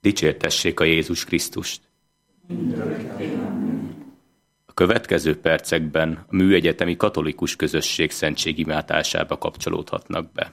Dicsértessék a Jézus Krisztust! A következő percekben a Műegyetemi Katolikus Közösség szentségimátásába kapcsolódhatnak be.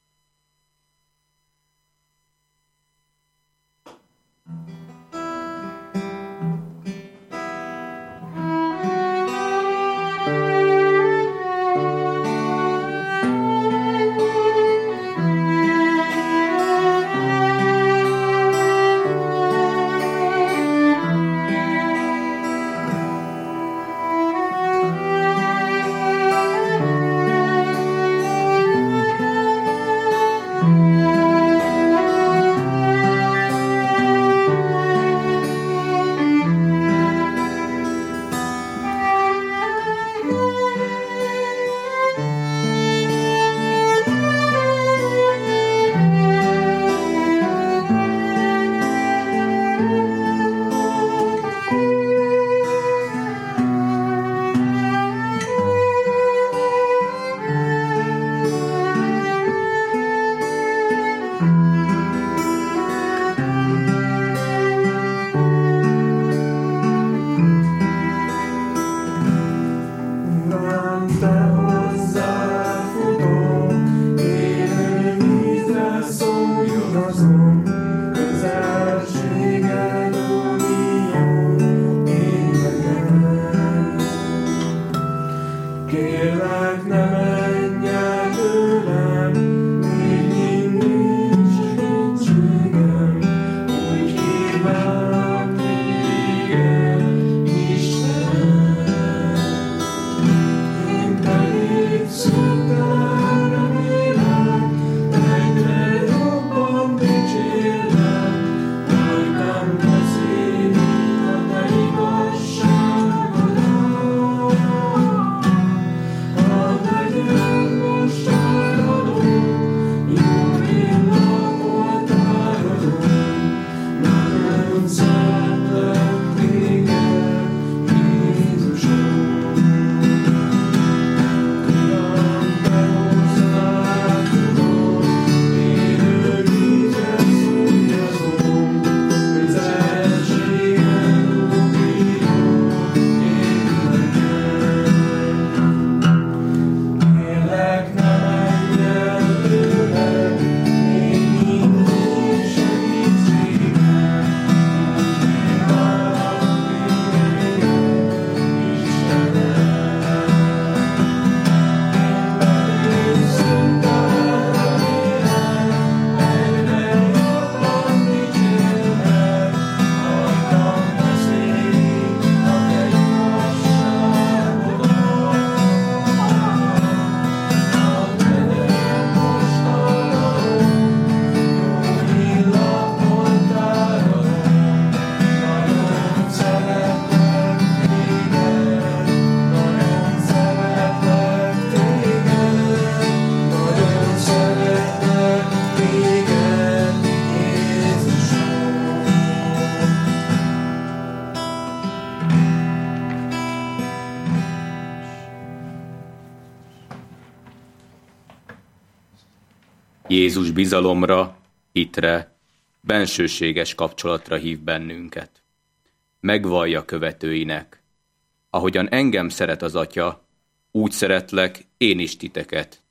Jézus bizalomra, hitre, bensőséges kapcsolatra hív bennünket. Megvallja követőinek: ahogyan engem szeret az Atya, úgy szeretlek én is titeket.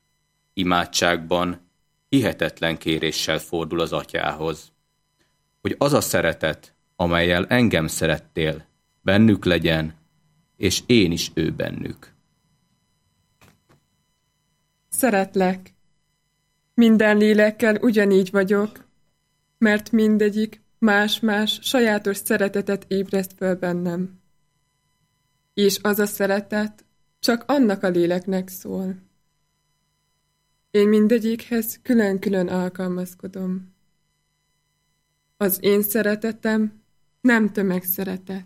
Imádságban hihetetlen kéréssel fordul az Atyához, hogy az a szeretet, amellyel engem szerettél, bennük legyen, és én is ő bennük. Szeretlek. Minden lélekkel ugyanígy vagyok, mert mindegyik más-más sajátos szeretetet ébreszt föl bennem. És az a szeretet csak annak a léleknek szól. Én mindegyikhez külön-külön alkalmazkodom. Az én szeretetem nem tömegszeretet.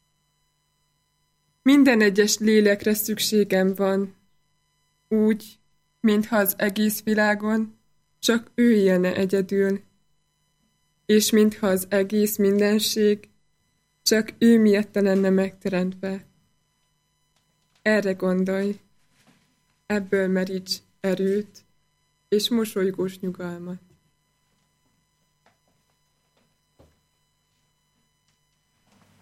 Minden egyes lélekre szükségem van, úgy, mintha az egész világon csak ő élne egyedül, és mintha az egész mindenség csak ő miatta lenne megteremtve. Erre gondolj, ebből meríts erőt és mosolygós nyugalmat.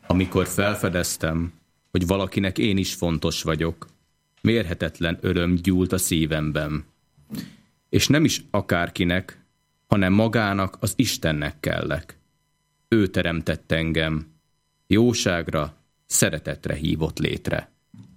Amikor felfedeztem, hogy valakinek én is fontos vagyok, mérhetetlen öröm gyúlt a szívemben. És nem is akárkinek, hanem magának, az Istennek kellek. Ő teremtett engem, jóságra, szeretetre hívott létre.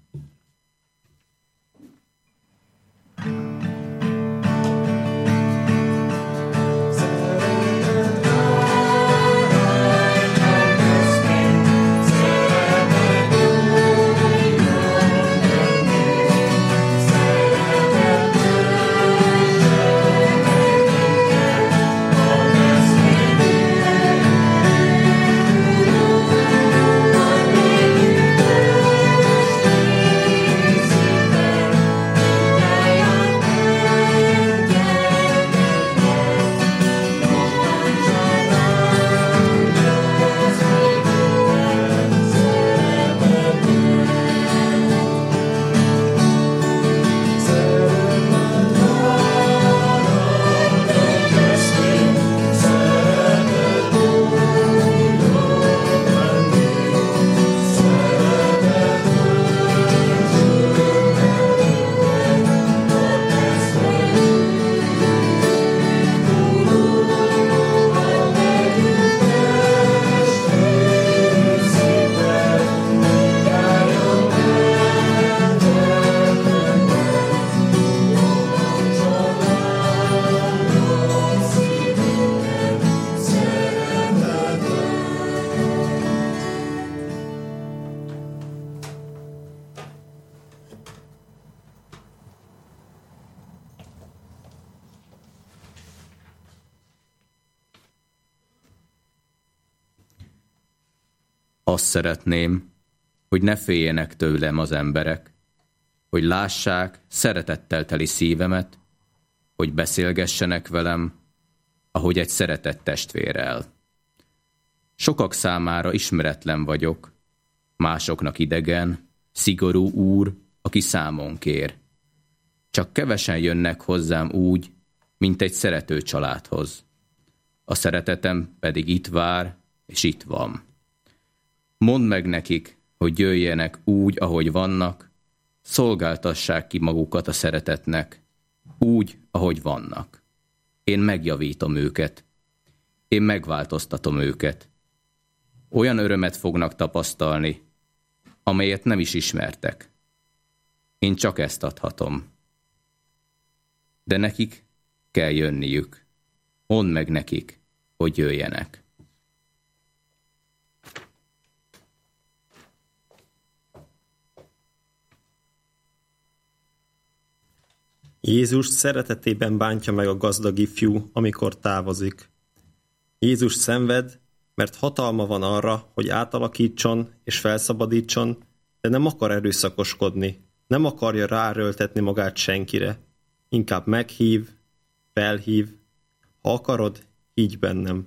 Azt szeretném, hogy ne féljenek tőlem az emberek, hogy lássák szeretettel teli szívemet, hogy beszélgessenek velem, ahogy egy szeretett testvérrel. Sokak számára ismeretlen vagyok, másoknak idegen, szigorú úr, aki számon kér. Csak kevesen jönnek hozzám úgy, mint egy szerető családhoz. A szeretetem pedig itt vár, és itt van. Mondd meg nekik, hogy jöjjenek úgy, ahogy vannak, szolgáltassák ki magukat a szeretetnek, úgy, ahogy vannak. Én megjavítom őket. Én megváltoztatom őket. Olyan örömet fognak tapasztalni, amelyet nem is ismertek. Én csak ezt adhatom. De nekik kell jönniük. Mondd meg nekik, hogy jöjjenek. Jézus szeretetében bántja meg a gazdag ifjú, amikor távozik. Jézus szenved, mert hatalma van arra, hogy átalakítson és felszabadítson, de nem akar erőszakoskodni, nem akarja ráerőltetni magát senkire. Inkább meghív, felhív, ha akarod, higgy bennem.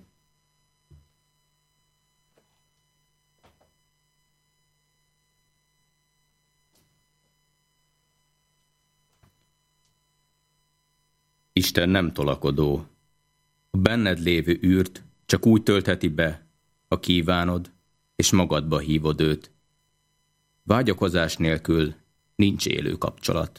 Isten nem tolakodó. A benned lévő űrt csak úgy töltheti be, ha kívánod, és magadba hívod őt. Vágyakozás nélkül nincs élő kapcsolat.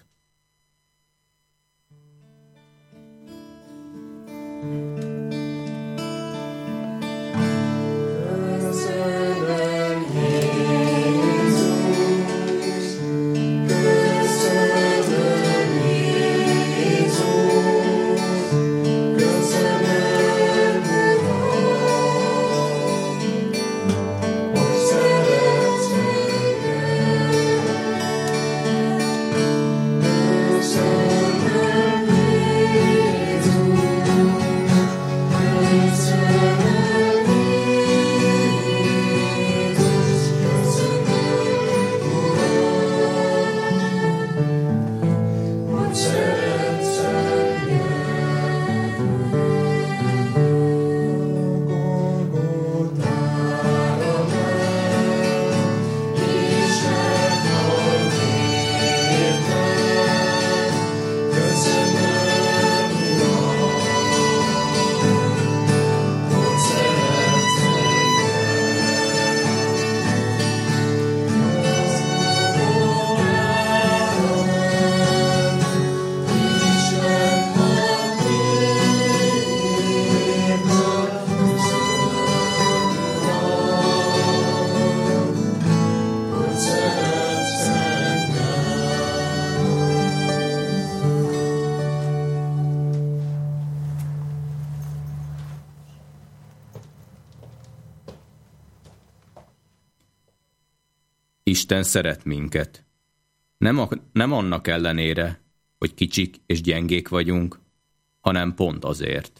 Isten szeret minket. Nem annak ellenére, hogy kicsik és gyengék vagyunk, hanem pont azért.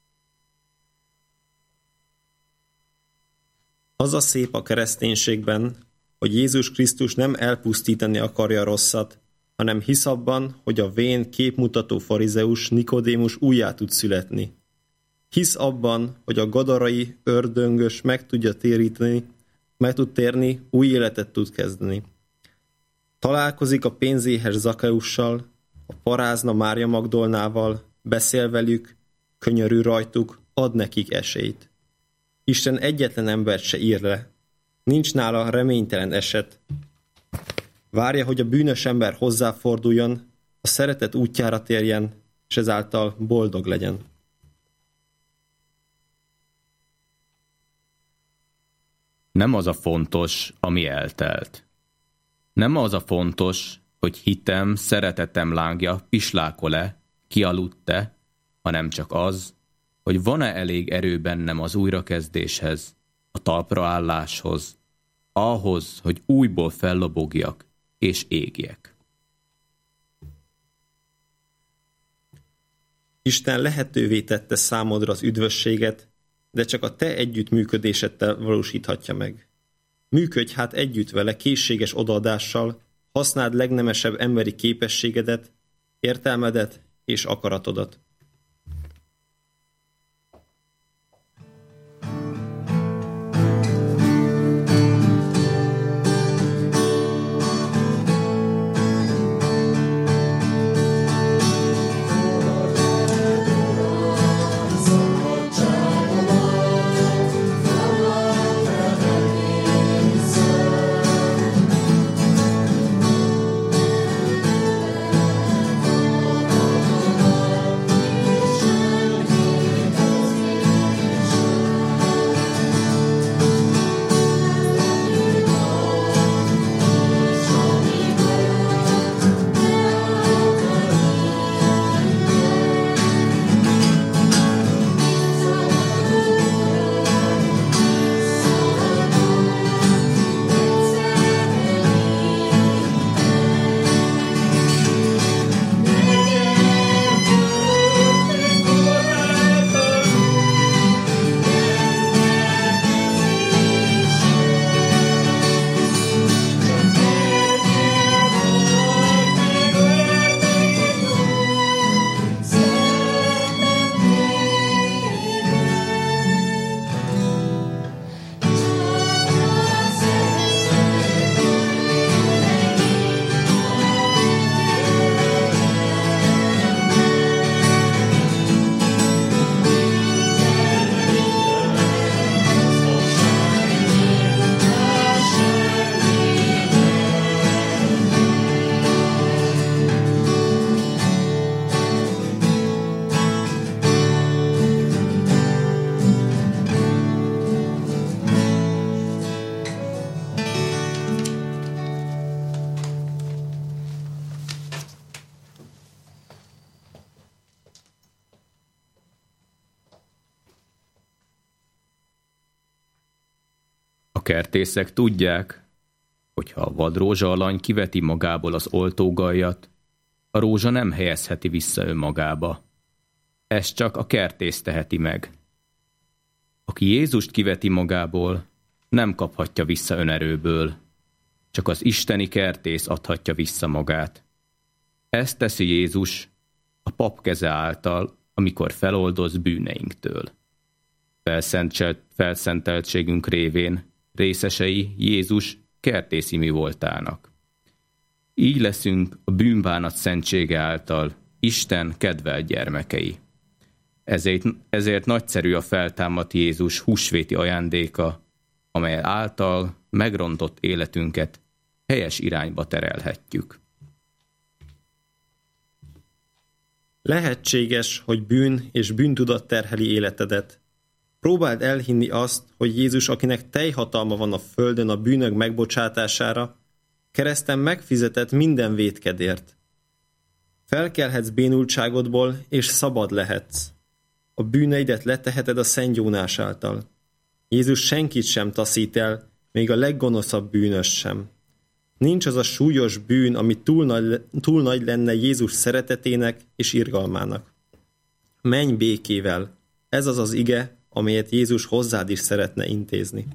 Az a szép a kereszténységben, hogy Jézus Krisztus nem elpusztítani akarja a rosszat, hanem hisz abban, hogy a vén képmutató farizeus Nikodémus újjá tud születni. Hisz abban, hogy a gadarai ördöngös meg tud térni, új életet tud kezdeni. Találkozik a pénzéhes Zakeussal, a parázna Mária Magdolnával, beszél velük, könyörül rajtuk, ad nekik esélyt. Isten egyetlen embert se ír le. Nincs nála reménytelen eset. Várja, hogy a bűnös ember hozzáforduljon, a szeretet útjára térjen, és ezáltal boldog legyen. Nem az a fontos, ami eltelt. Nem az a fontos, hogy hitem, szeretetem lángja pislákol-e, kialudt-e, hanem csak az, hogy van-e elég erő bennem az újrakezdéshez, a talpraálláshoz, ahhoz, hogy újból fellobogjak és égjek. Isten lehetővé tette számodra az üdvösséget, de csak a te együttműködéseddel valósíthatja meg. Működj hát együtt vele készséges odaadással, használd legnemesebb emberi képességedet, értelmedet és akaratodat. Kertészek tudják, hogy ha a vadrózsa alany kiveti magából az oltógallyat, a rózsa nem helyezheti vissza önmagába. Ezt csak a kertész teheti meg. Aki Jézust kiveti magából, nem kaphatja vissza önerőből, csak az isteni kertész adhatja vissza magát. Ezt teszi Jézus a pap keze által, amikor feloldoz bűneinktől. Felszenteltségünk révén részesei Jézus kertészi mi voltának. Így leszünk a bűnbánat szentsége által Isten kedvelt gyermekei. Ezért nagyszerű a feltámadt Jézus húsvéti ajándéka, amely által megrontott életünket helyes irányba terelhetjük. Lehetséges, hogy bűn és bűntudat terheli életedet. Próbáld elhinni azt, hogy Jézus, akinek teljhatalma van a földön a bűnök megbocsátására, kereszten megfizetett minden vétkedért. Felkelhetsz bénultságodból, és szabad lehetsz. A bűneidet leteheted a szentgyónás által. Jézus senkit sem taszít el, még a leggonoszabb bűnös sem. Nincs az a súlyos bűn, ami túl nagy lenne Jézus szeretetének és irgalmának. Menj békével. Ez az az ige, amelyet Jézus hozzád is szeretne intézni.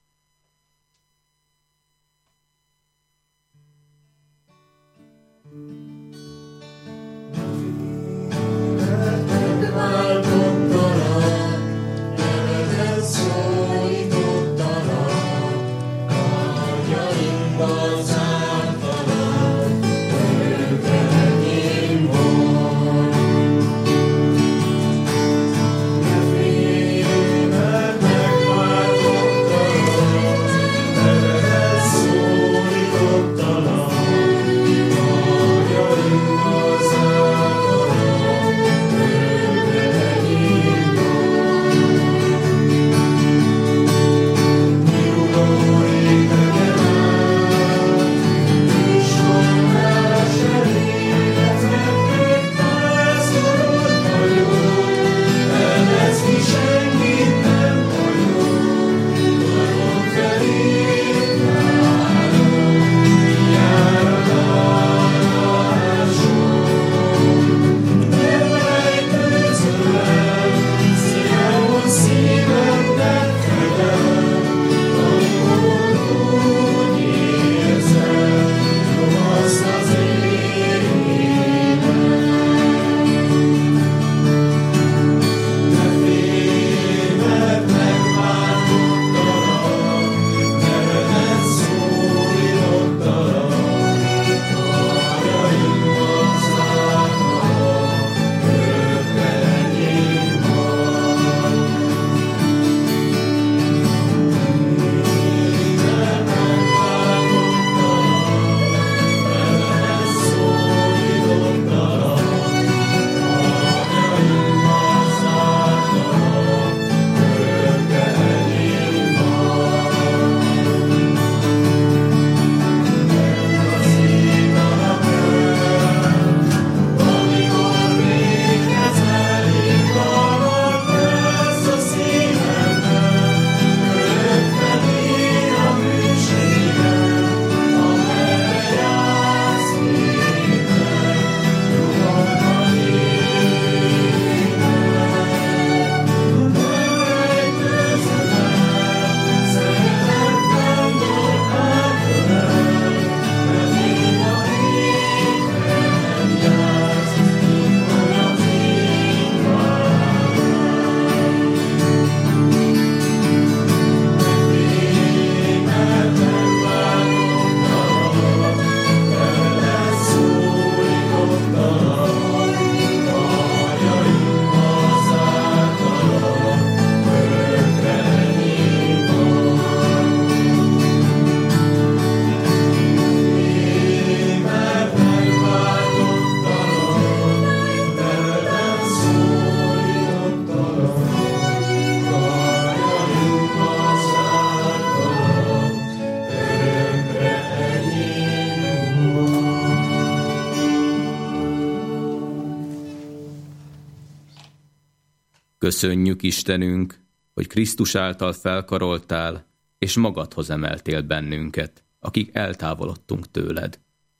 Köszönjük, Istenünk, hogy Krisztus által felkaroltál, és magadhoz emeltél bennünket, akik eltávolodtunk tőled.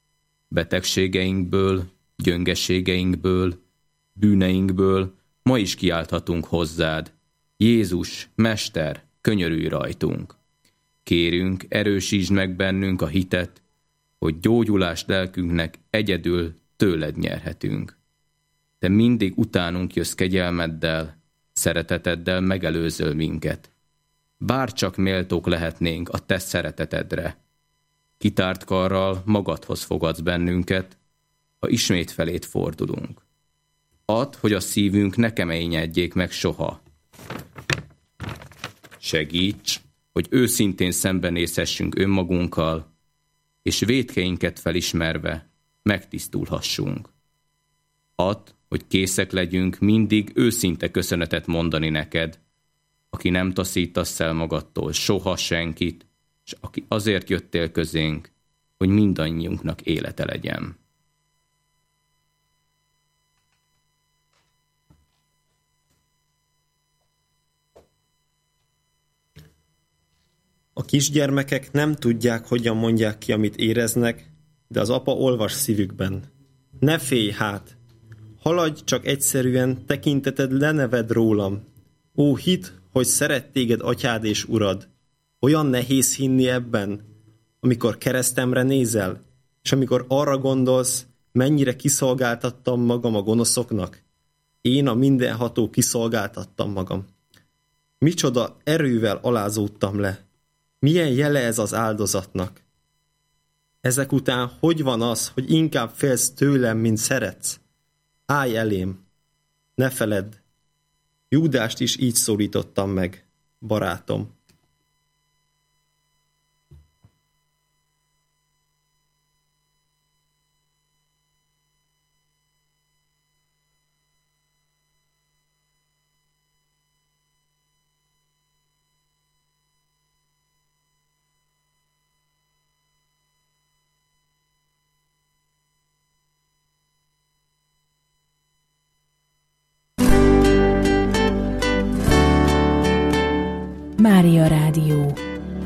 Betegségeinkből, gyöngeségeinkből, bűneinkből ma is kiálthatunk hozzád. Jézus, Mester, könyörülj rajtunk! Kérünk, erősítsd meg bennünk a hitet, hogy gyógyulást lelkünknek egyedül tőled nyerhetünk. Te mindig utánunk jössz kegyelmeddel, szereteteddel megelőzöl minket. Bárcsak méltók lehetnénk a te szeretetedre. Kitárt karral magadhoz fogadsz bennünket, ha ismét felét fordulunk. Add, hogy a szívünk ne keményedjék meg soha. Segíts, hogy őszintén szembenézhessünk önmagunkkal, és vétkeinket felismerve megtisztulhassunk. Add, hogy készek legyünk mindig őszinte köszönetet mondani neked, aki nem taszítasz el magadtól soha senkit, és aki azért jöttél közénk, hogy mindannyiunknak élete legyen. A kisgyermekek nem tudják, hogyan mondják ki, amit éreznek, de az apa olvas szívükben. Ne félj hát! Haladj csak egyszerűen, tekinteted leneved rólam. Ó, hidd, hogy szeret téged atyád és urad. Olyan nehéz hinni ebben, amikor keresztemre nézel, és amikor arra gondolsz, mennyire kiszolgáltattam magam a gonoszoknak. Én a mindenható kiszolgáltattam magam. Micsoda erővel alázódtam le. Milyen jele ez az áldozatnak? Ezek után hogy van az, hogy inkább félsz tőlem, mint szeretsz? Állj elém! Ne feledd! Júdást is így szólítottam meg, barátom. Mária Rádió.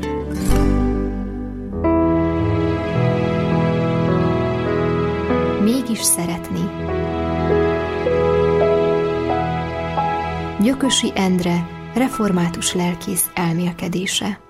Mégis szeretni. Gyökösi Endre, református lelkész elmélkedése.